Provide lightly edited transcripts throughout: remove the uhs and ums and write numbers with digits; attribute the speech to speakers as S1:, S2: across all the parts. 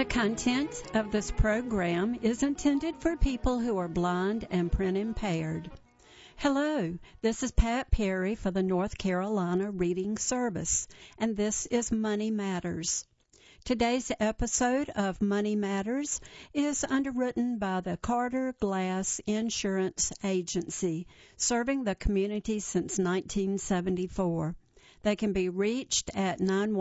S1: The content of this program is intended for people who are blind and print impaired. Hello, this is Pat Perry for the North Carolina Reading Service, and this is Money Matters. Today's episode of Money Matters is underwritten by the Carter Glass Insurance Agency, serving the community since 1974. They can be reached at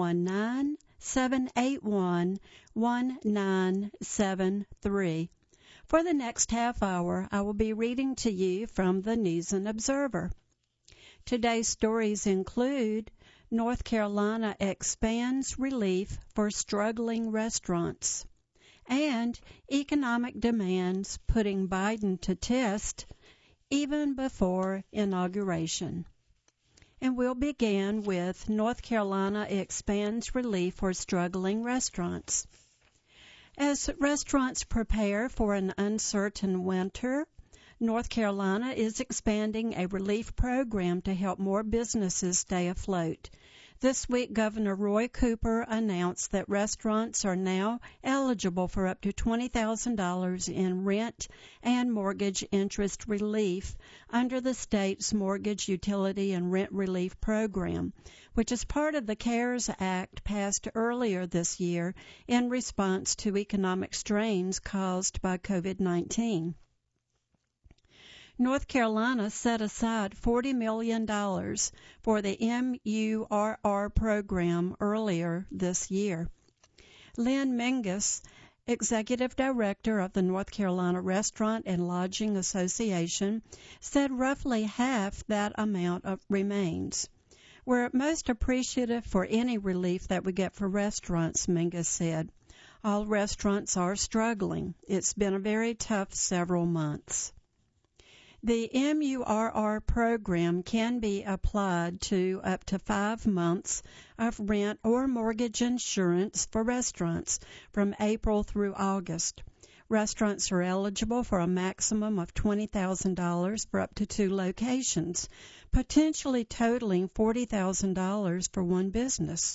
S1: 919-781-1973. For the next half hour, I will be reading to you from the News and Observer. Today's stories include North Carolina expands relief for struggling restaurants, and economic demands putting Biden to test even before inauguration. And we'll begin with North Carolina expands relief for struggling restaurants. As restaurants prepare for an uncertain winter, North Carolina is expanding a relief program to help more businesses stay afloat. This week, Governor Roy Cooper announced that restaurants are now eligible for up to $20,000 in rent and mortgage interest relief under the state's Mortgage Utility and Rent Relief Program, which is part of the CARES Act passed earlier this year in response to economic strains caused by COVID-19. North Carolina set aside $40 million for the MURR program earlier this year. Lynn Mingus, Executive Director of the North Carolina Restaurant and Lodging Association, said roughly half that amount remains. We're most appreciative for any relief that we get for restaurants, Mingus said. All restaurants are struggling. It's been a very tough several months. The MURR program can be applied to up to 5 months of rent or mortgage insurance for restaurants from April through August. Restaurants are eligible for a maximum of $20,000 for up to 2 locations, potentially totaling $40,000 for one business.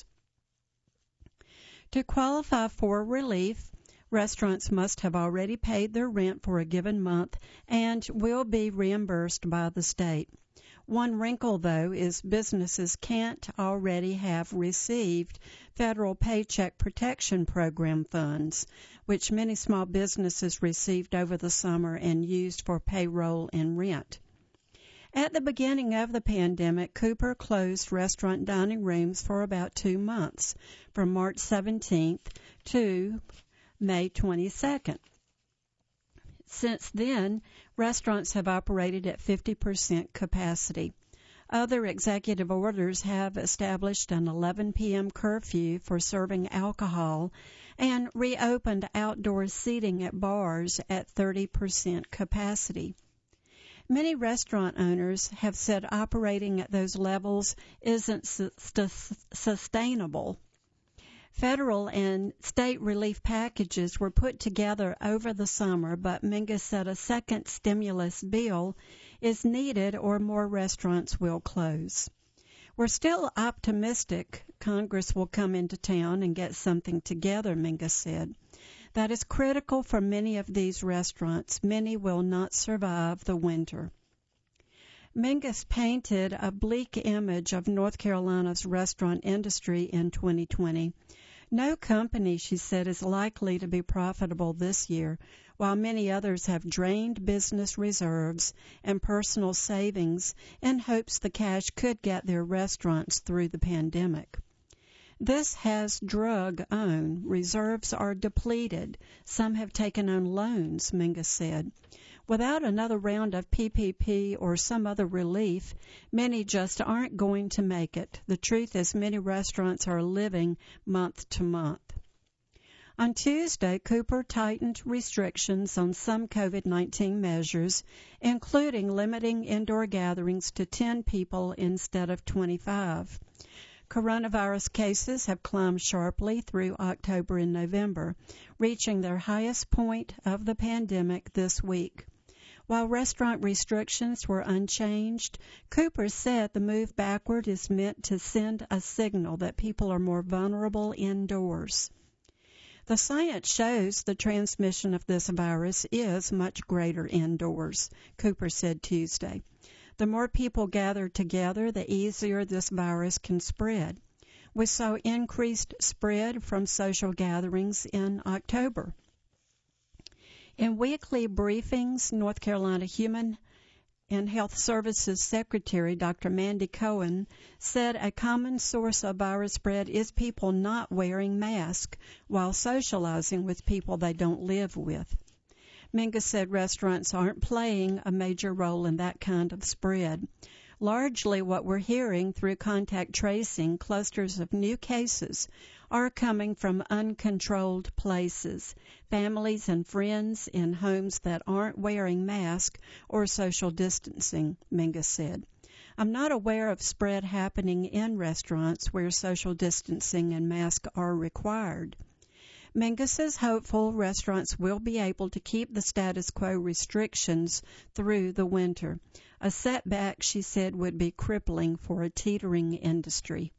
S1: To qualify for relief, restaurants must have already paid their rent for a given month and will be reimbursed by the state. One wrinkle, though, is businesses can't already have received federal Paycheck Protection Program funds, which many small businesses received over the summer and used for payroll and rent. At the beginning of the pandemic, Cooper closed restaurant dining rooms for about 2 months, from March 17th to May 22nd. Since then, restaurants have operated at 50% capacity. Other executive orders have established an 11 p.m. curfew for serving alcohol and reopened outdoor seating at bars at 30% capacity. Many restaurant owners have said operating at those levels isn't sustainable. Federal and state relief packages were put together over the summer, but Mingus said a second stimulus bill is needed or more restaurants will close. We're still optimistic Congress will come into town and get something together, Mingus said. That is critical for many of these restaurants. Many will not survive the winter. Mingus painted a bleak image of North Carolina's restaurant industry in 2020. No company, she said, is likely to be profitable this year, while many others have drained business reserves and personal savings in hopes the cash could get their restaurants through the pandemic. This has drug on. Reserves are depleted. Some have taken on loans, Mingus said. Without another round of PPP or some other relief, many just aren't going to make it. The truth is many restaurants are living month to month. On Tuesday, Cooper tightened restrictions on some COVID-19 measures, including limiting indoor gatherings to 10 people instead of 25. Coronavirus cases have climbed sharply through October and November, reaching their highest point of the pandemic this week. While restaurant restrictions were unchanged, Cooper said the move backward is meant to send a signal that people are more vulnerable indoors. The science shows the transmission of this virus is much greater indoors, Cooper said Tuesday. The more people gather together, the easier this virus can spread. We saw increased spread from social gatherings in October. In weekly briefings, North Carolina Human and Health Services Secretary Dr. Mandy Cohen said a common source of virus spread is people not wearing masks while socializing with people they don't live with. Mingus said restaurants aren't playing a major role in that kind of spread. Largely what we're hearing through contact tracing, clusters of new cases are coming from uncontrolled places, families and friends in homes that aren't wearing masks or social distancing, Mingus said. I'm not aware of spread happening in restaurants where social distancing and masks are required. Mingus is hopeful restaurants will be able to keep the status quo restrictions through the winter. A setback, she said, would be crippling for a teetering industry.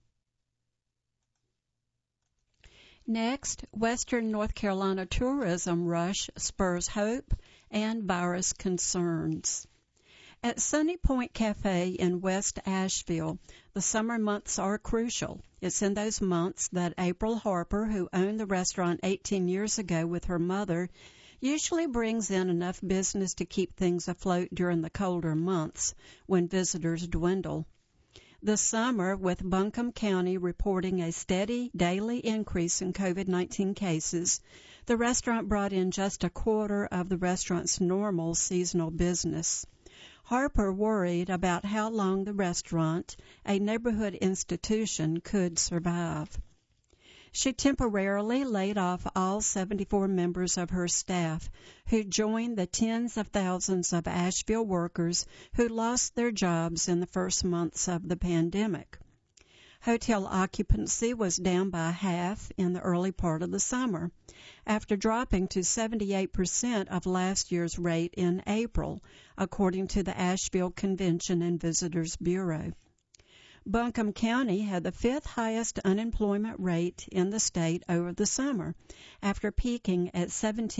S1: Next, Western North Carolina tourism rush spurs hope and virus concerns. At Sunny Point Cafe in West Asheville, the summer months are crucial. It's in those months that April Harper, who owned the restaurant 18 years ago with her mother, usually brings in enough business to keep things afloat during the colder months when visitors dwindle. This summer, with Buncombe County reporting a steady daily increase in COVID-19 cases, the restaurant brought in just a quarter of the restaurant's normal seasonal business. Harper worried about how long the restaurant, a neighborhood institution, could survive. She temporarily laid off all 74 members of her staff, who joined the tens of thousands of Asheville workers who lost their jobs in the first months of the pandemic. Hotel occupancy was down by half in the early part of the summer, after dropping to 78% of last year's rate in April, according to the Asheville Convention and Visitors Bureau. Buncombe County had the fifth highest unemployment rate in the state over the summer, after peaking at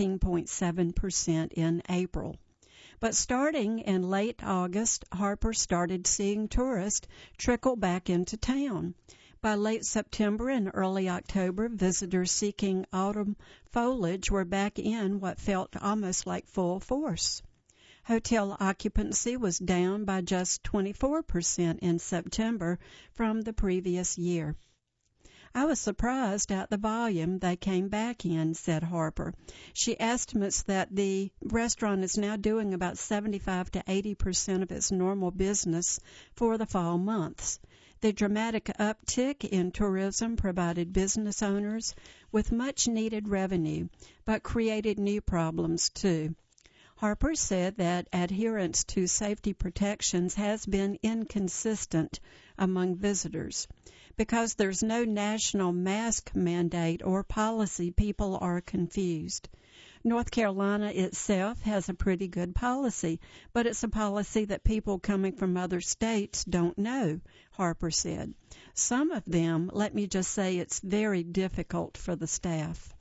S1: 17.7% in April. But starting in late August, Harper started seeing tourists trickle back into town. By late September and early October, visitors seeking autumn foliage were back in what felt almost like full force. Hotel occupancy was down by just 24% in September from the previous year. I was surprised at the volume they came back in, said Harper. She estimates that the restaurant is now doing about 75 to 80% of its normal business for the fall months. The dramatic uptick in tourism provided business owners with much needed revenue, but created new problems too. Harper said that adherence to safety protections has been inconsistent among visitors. Because there's no national mask mandate or policy, people are confused. North Carolina itself has a pretty good policy, but it's a policy that people coming from other states don't know, Harper said. Some of them, let me just say, it's very difficult for the staff.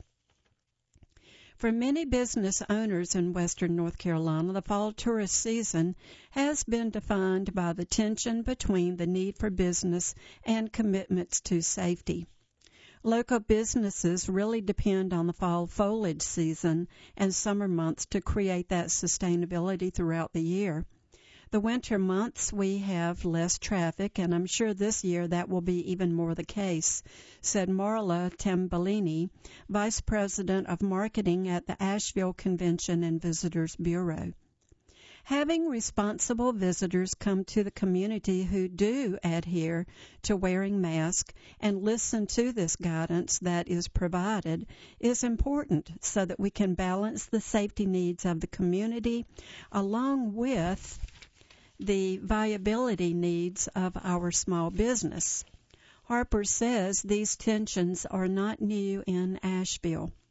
S1: For many business owners in western North Carolina, the fall tourist season has been defined by the tension between the need for business and commitments to safety. Local businesses really depend on the fall foliage season and summer months to create that sustainability throughout the year. The winter months we have less traffic, and I'm sure this year that will be even more the case, said Marla Tambellini, Vice President of Marketing at the Asheville Convention and Visitors Bureau. Having responsible visitors come to the community who do adhere to wearing masks and listen to this guidance that is provided is important so that we can balance the safety needs of the community along with the viability needs of our small business. Harper says these tensions are not new in Asheville.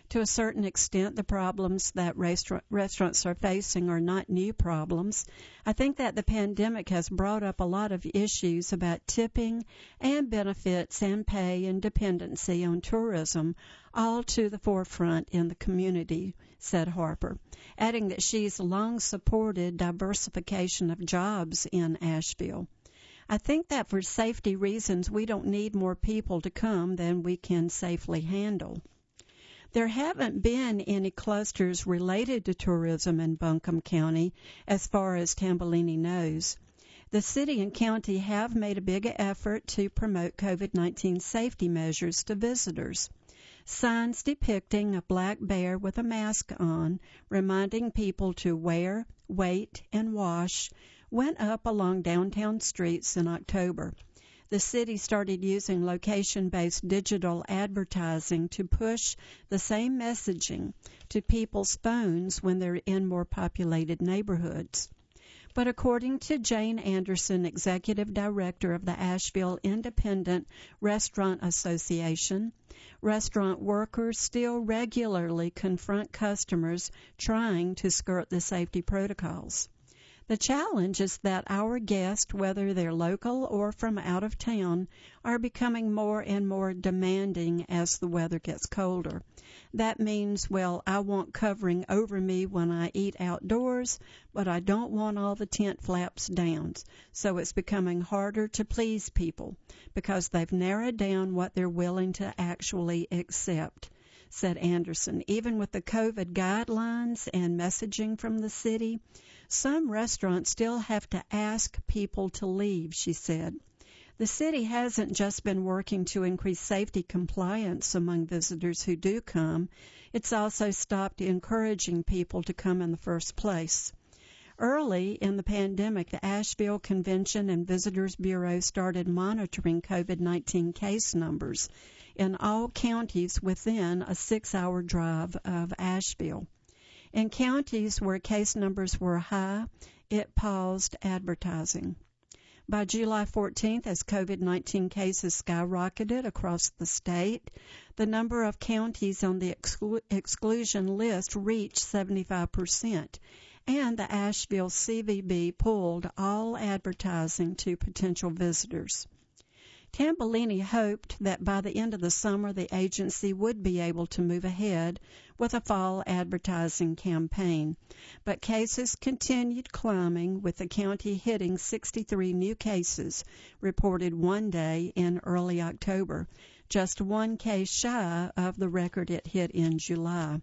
S1: To a certain extent, the problems that restaurants are facing are not new problems. I think that the pandemic has brought up a lot of issues about tipping and benefits and pay and dependency on tourism, all to the forefront in the community, said Harper, adding that she's long supported diversification of jobs in Asheville. I think that for safety reasons, we don't need more people to come than we can safely handle. There haven't been any clusters related to tourism in Buncombe County as far as Tambolini knows. The city and county have made a big effort to promote COVID-19 safety measures to visitors. Signs depicting a black bear with a mask on, reminding people to wear, wait, and wash, went up along downtown streets in October. The city started using location-based digital advertising to push the same messaging to people's phones when they're in more populated neighborhoods. But according to Jane Anderson, Executive Director of the Asheville Independent Restaurant Association, restaurant workers still regularly confront customers trying to skirt the safety protocols. The challenge is that our guests, whether they're local or from out of town, are becoming more and more demanding as the weather gets colder. That means, well, I want covering over me when I eat outdoors, but I don't want all the tent flaps down. So it's becoming harder to please people because they've narrowed down what they're willing to actually accept, said Anderson. Even with the COVID guidelines and messaging from the city, some restaurants still have to ask people to leave, she said. The city hasn't just been working to increase safety compliance among visitors who do come, it's also stopped encouraging people to come in the first place. Early in the pandemic, the Asheville Convention and Visitors Bureau started monitoring COVID-19 case numbers in all counties within a 6-hour drive of Asheville. In counties where case numbers were high, it paused advertising. By July 14th, as COVID-19 cases skyrocketed across the state, the number of counties on the exclusion list reached 75%, and the Asheville CVB pulled all advertising to potential visitors. Tambolini hoped that by the end of the summer the agency would be able to move ahead with a fall advertising campaign, but cases continued climbing, with the county hitting 63 new cases reported one day in early October, just one case shy of the record it hit in July.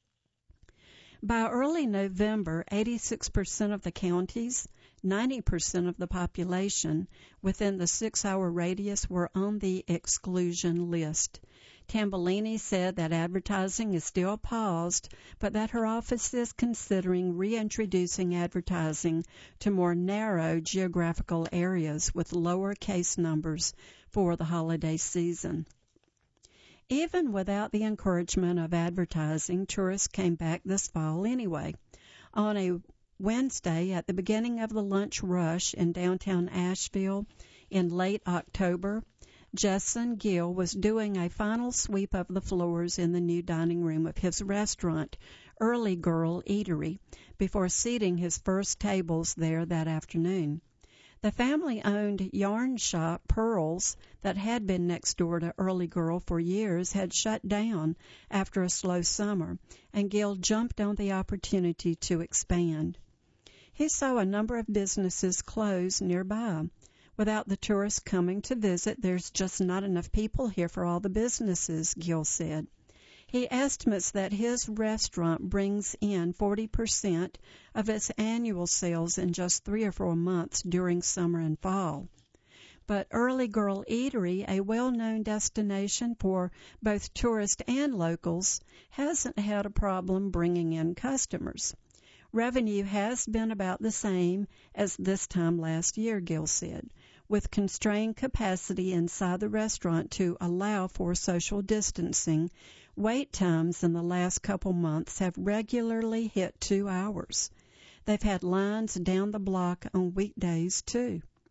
S1: By early November, 86% of the counties, 90% of the population within the 6-hour radius were on the exclusion list. Tambolini said that advertising is still paused, but that her office is considering reintroducing advertising to more narrow geographical areas with lower case numbers for the holiday season. Even without the encouragement of advertising, tourists came back this fall anyway. On a Wednesday, at the beginning of the lunch rush in downtown Asheville in late October, Justin Gill was doing a final sweep of the floors in the new dining room of his restaurant, Early Girl Eatery, before seating his first tables there that afternoon. The family-owned yarn shop, Pearls, that had been next door to Early Girl for years, had shut down after a slow summer, and Gill jumped on the opportunity to expand. He saw a number of businesses close nearby. Without the tourists coming to visit, there's just not enough people here for all the businesses, Gill said. He estimates that his restaurant brings in 40% of its annual sales in just 3 or 4 months during summer and fall. But Early Girl Eatery, a well-known destination for both tourists and locals, hasn't had a problem bringing in customers. Revenue has been about the same as this time last year, Gill said, with constrained capacity inside the restaurant to allow for social distancing. Wait times in the last couple months have regularly hit 2 hours. They've had lines down the block on weekdays, too.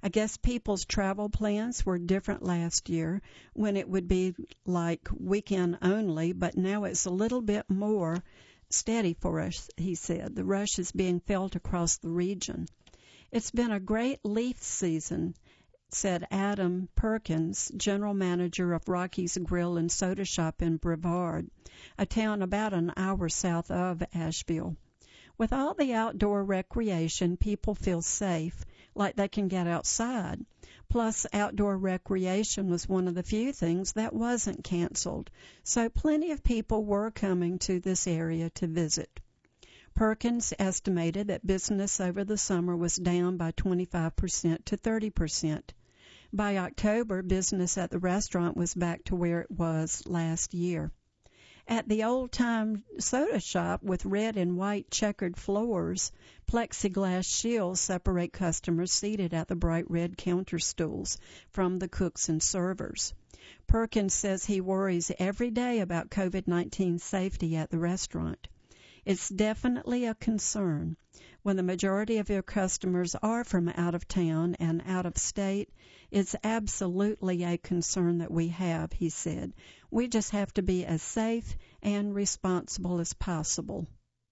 S1: I guess people's travel plans were different last year when it would be like weekend only, but now it's a little bit more steady for us, he said. The rush is being felt across the region. It's been a great leaf season, said Adam Perkins, general manager of Rocky's Grill and Soda Shop in Brevard, a town about an hour south of Asheville. With all the outdoor recreation, people feel safe, like they can get outside. Plus, outdoor recreation was one of the few things that wasn't canceled, so plenty of people were coming to this area to visit. Perkins estimated that business over the summer was down by 25% to 30%. By October, business at the restaurant was back to where it was last year. At the old-time soda shop with red and white checkered floors, plexiglass shields separate customers seated at the bright red counter stools from the cooks and servers. Perkins says he worries every day about COVID-19 safety at the restaurant. It's definitely a concern. When the majority of your customers are from out of town and out of state, it's absolutely a concern that we have, he said. We just have to be as safe and responsible as possible.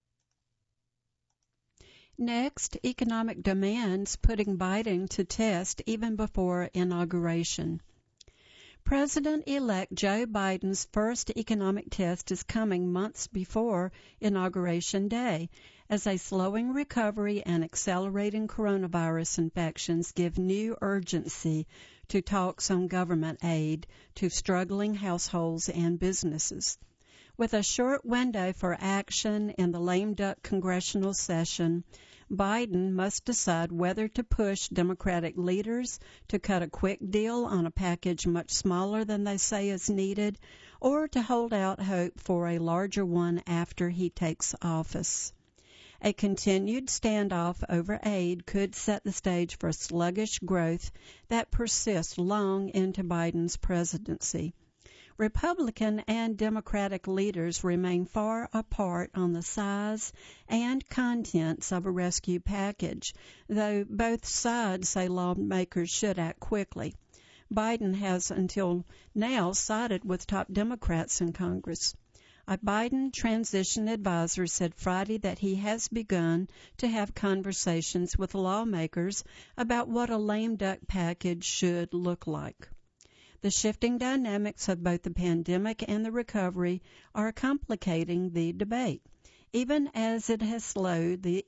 S1: Next, economic demands putting Biden to test even before inauguration. President-elect Joe Biden's first economic test is coming months before Inauguration Day, as a slowing recovery and accelerating coronavirus infections give new urgency to talks on government aid to struggling households and businesses. With a short window for action in the lame duck congressional session, Biden must decide whether to push Democratic leaders to cut a quick deal on a package much smaller than they say is needed, or to hold out hope for a larger one after he takes office. A continued standoff over aid could set the stage for sluggish growth that persists long into Biden's presidency. Republican and Democratic leaders remain far apart on the size and contents of a rescue package, though both sides say lawmakers should act quickly. Biden has until now sided with top Democrats in Congress. A Biden transition advisor said Friday that he has begun to have conversations with lawmakers about what a lame duck package should look like. The shifting dynamics of both the pandemic and the recovery are complicating the debate. Even as it has slowed, the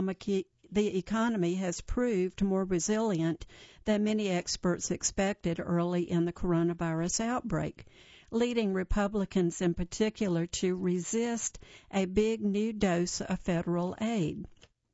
S1: economy has proved more resilient than many experts expected early in the coronavirus outbreak, leading Republicans in particular to resist a big new dose of federal aid.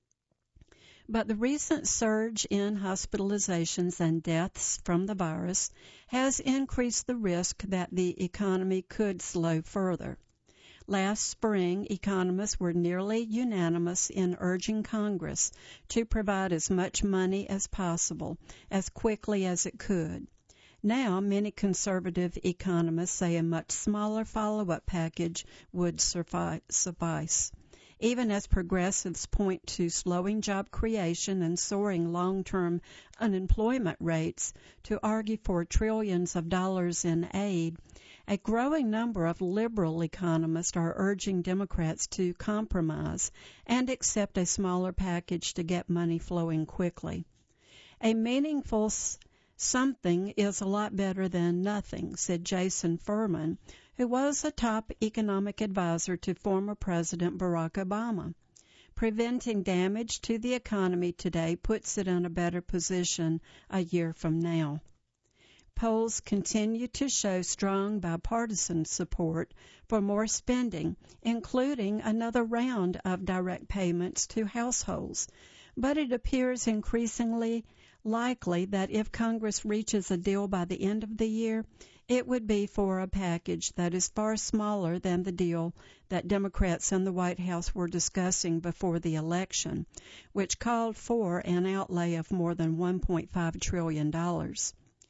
S1: But the recent surge in hospitalizations and deaths from the virus has increased the risk that the economy could slow further. Last spring, economists were nearly unanimous in urging Congress to provide as much money as possible, as quickly as it could. Now, many conservative economists say a much smaller follow-up package would suffice. Even as progressives point to slowing job creation and soaring long-term unemployment rates to argue for trillions of dollars in aid, a growing number of liberal economists are urging Democrats to compromise and accept a smaller package to get money flowing quickly. A meaningful something is a lot better than nothing, said Jason Furman, who was a top economic advisor to former President Barack Obama. Preventing damage to the economy today puts it in a better position a year from now. Polls continue to show strong bipartisan support for more spending, including another round of direct payments to households. But it appears increasingly likely that if Congress reaches a deal by the end of the year, it would be for a package that is far smaller than the deal that Democrats in the White House were discussing before the election, which called for an outlay of more than $1.5 trillion.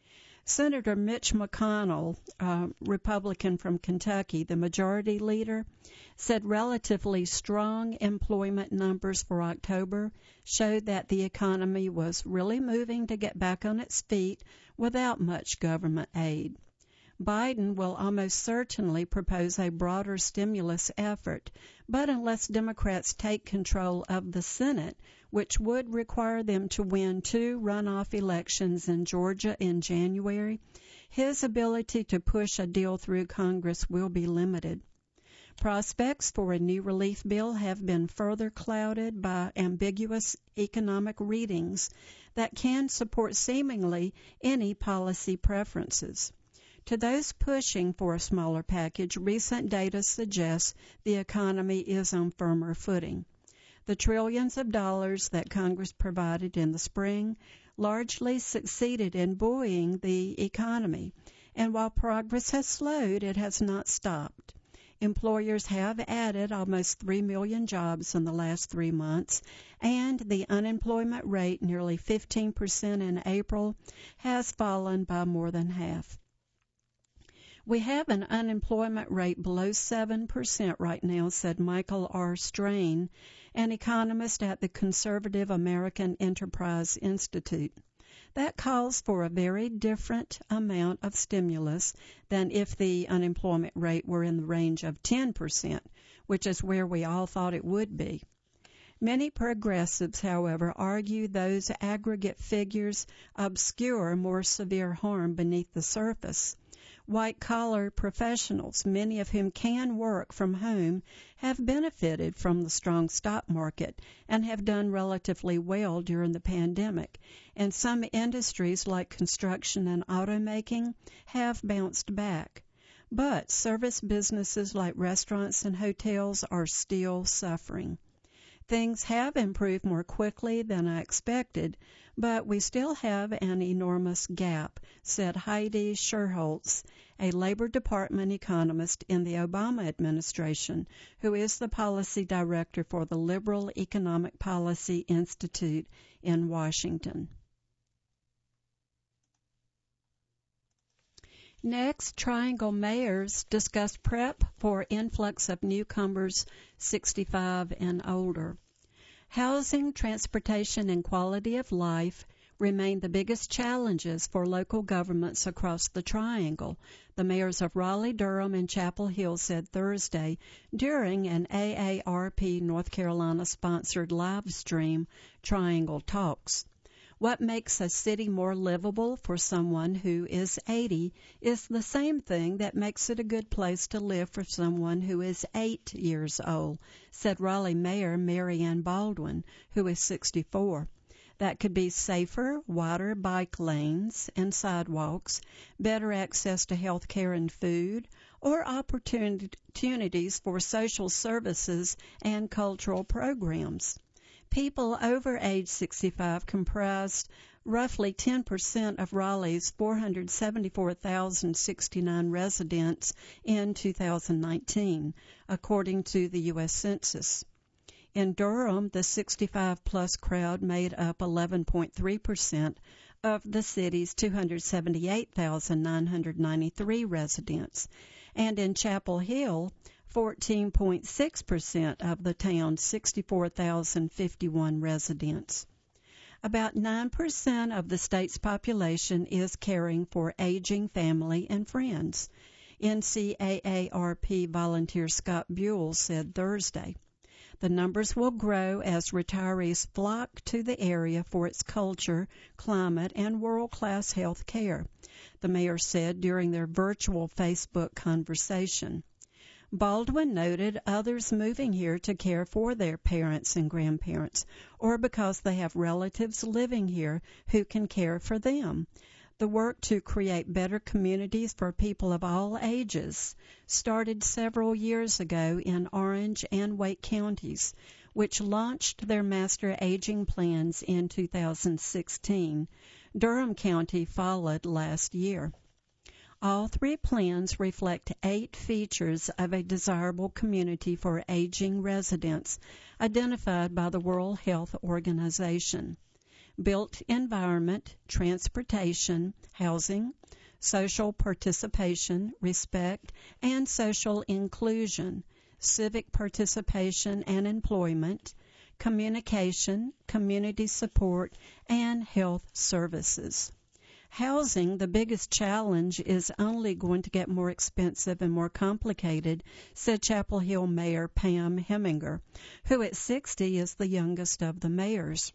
S1: Senator Mitch McConnell, Republican from Kentucky, the majority leader, said relatively strong employment numbers for October showed that the economy was really moving to get back on its feet without much government aid. Biden will almost certainly propose a broader stimulus effort, but unless Democrats take control of the Senate, which would require them to win 2 runoff elections in Georgia in January, his ability to push a deal through Congress will be limited. Prospects for a new relief bill have been further clouded by ambiguous economic readings that can support seemingly any policy preferences. To those pushing for a smaller package, recent data suggests the economy is on firmer footing. The trillions of dollars that Congress provided in the spring largely succeeded in buoying the economy, and while progress has slowed, it has not stopped. Employers have added almost 3 million jobs in the last 3 months, and the unemployment rate, nearly 15% in April, has fallen by more than half. We have an unemployment rate below 7% right now, said Michael R. Strain, an economist at the conservative American Enterprise Institute. That calls for a very different amount of stimulus than if the unemployment rate were in the range of 10%, which is where we all thought it would be. Many progressives, however, argue those aggregate figures obscure more severe harm beneath the surface. White-collar professionals, many of whom can work from home, have benefited from the strong stock market and have done relatively well during the pandemic, and some industries like construction and automaking have bounced back. But service businesses like restaurants and hotels are still suffering. Things have improved more quickly than I expected, but we still have an enormous gap, said Heidi Sherholtz, a Labor Department economist in the Obama administration, who is the policy director for the Liberal Economic Policy Institute in Washington. Next, Triangle mayors discuss prep for influx of newcomers 65 and older. Housing, transportation, and quality of life remain the biggest challenges for local governments across the Triangle, the mayors of Raleigh, Durham, and Chapel Hill said Thursday during an AARP North Carolina-sponsored live stream, Triangle Talks. What makes a city more livable for someone who is 80 is the same thing that makes it a good place to live for someone who is 8 years old, said Raleigh Mayor Mary Ann Baldwin, who is 64. That could be safer, wider bike lanes and sidewalks, better access to health care and food, or opportunities for social services and cultural programs. People over age 65 comprised roughly 10% of Raleigh's 474,069 residents in 2019, according to the U.S. Census. In Durham, the 65-plus crowd made up 11.3% of the city's 278,993 residents, and in Chapel Hill, 14.6% of the town's 64,051 residents. About 9% of the state's population is caring for aging family and friends, NCAARP volunteer Scott Buell said Thursday. The numbers will grow as retirees flock to the area for its culture, climate, and world-class health care, the mayor said during their virtual Facebook conversation. Baldwin noted others moving here to care for their parents and grandparents, or because they have relatives living here who can care for them. The work to create better communities for people of all ages started several years ago in Orange and Wake counties, which launched their master aging plans in 2016. Durham County followed last year. All 3 plans reflect 8 features of a desirable community for aging residents identified by the World Health Organization: built environment, transportation, housing, social participation, respect, and social inclusion, civic participation and employment, communication, community support, and health services. Housing, the biggest challenge, is only going to get more expensive and more complicated, said Chapel Hill Mayor Pam Heminger, who at 60 is the youngest of the mayors.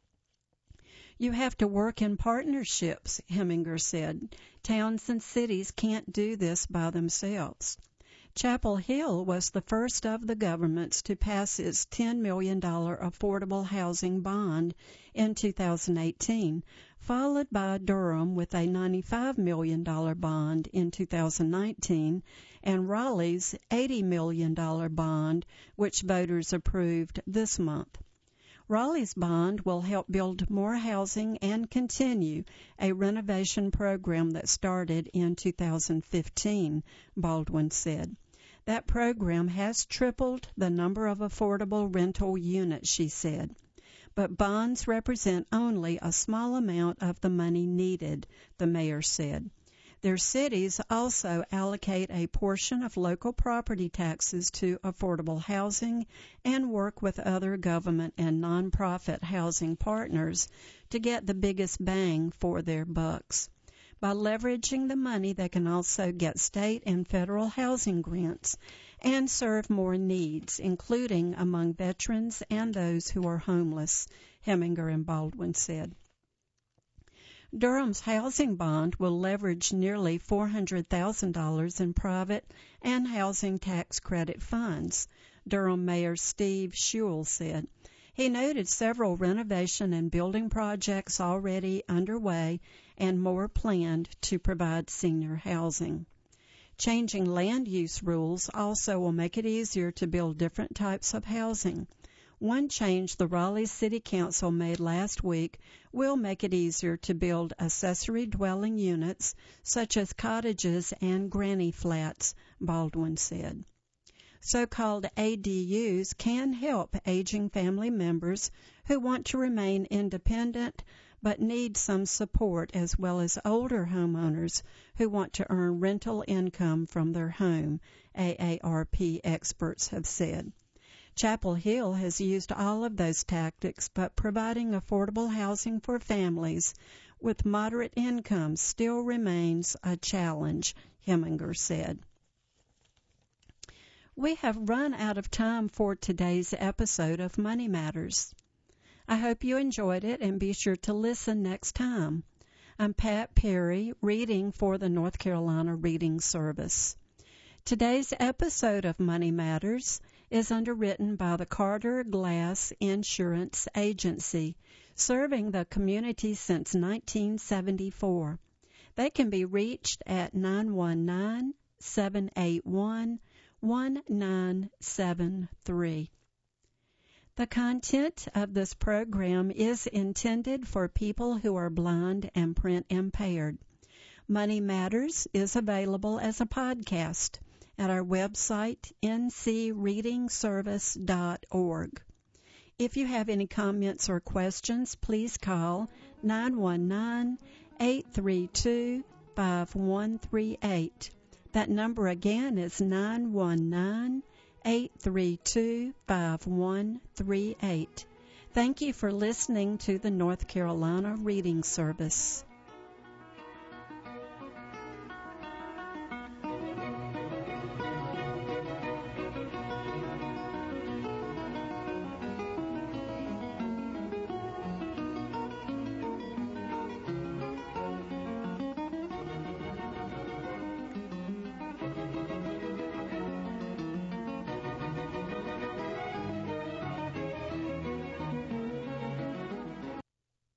S1: You have to work in partnerships, Heminger said. Towns and cities can't do this by themselves. Chapel Hill was the first of the governments to pass its $10 million affordable housing bond in 2018, followed by Durham with a $95 million bond in 2019, and Raleigh's $80 million bond, which voters approved this month. Raleigh's bond will help build more housing and continue a renovation program that started in 2015, Baldwin said. That program has tripled the number of affordable rental units, she said. But bonds represent only a small amount of the money needed, the mayor said. Their cities also allocate a portion of local property taxes to affordable housing and work with other government and nonprofit housing partners to get the biggest bang for their bucks. By leveraging the money, they can also get state and federal housing grants and serve more needs, including among veterans and those who are homeless, Heminger and Baldwin said. Durham's housing bond will leverage nearly $400,000 in private and housing tax credit funds, Durham Mayor Steve Schewel said. He noted several renovation and building projects already underway and more planned to provide senior housing. Changing land use rules also will make it easier to build different types of housing. One change the Raleigh City Council made last week will make it easier to build accessory dwelling units such as cottages and granny flats, Baldwin said. So-called ADUs can help aging family members who want to remain independent but need some support, as well as older homeowners who want to earn rental income from their home, AARP experts have said. Chapel Hill has used all of those tactics, but providing affordable housing for families with moderate incomes still remains a challenge, Heminger said. We have run out of time for today's episode of Money Matters. I hope you enjoyed it, and be sure to listen next time. I'm Pat Perry, reading for the North Carolina Reading Service. Today's episode of Money Matters is underwritten by the Carter Glass Insurance Agency, serving the community since 1974. They can be reached at 919-781-1973. The content of this program is intended for people who are blind and print impaired. Money Matters is available as a podcast at our website, ncreadingservice.org. If you have any comments or questions, please call 919-832-5138. That number again is 919-832-5138. Thank you for listening to the North Carolina Reading Service.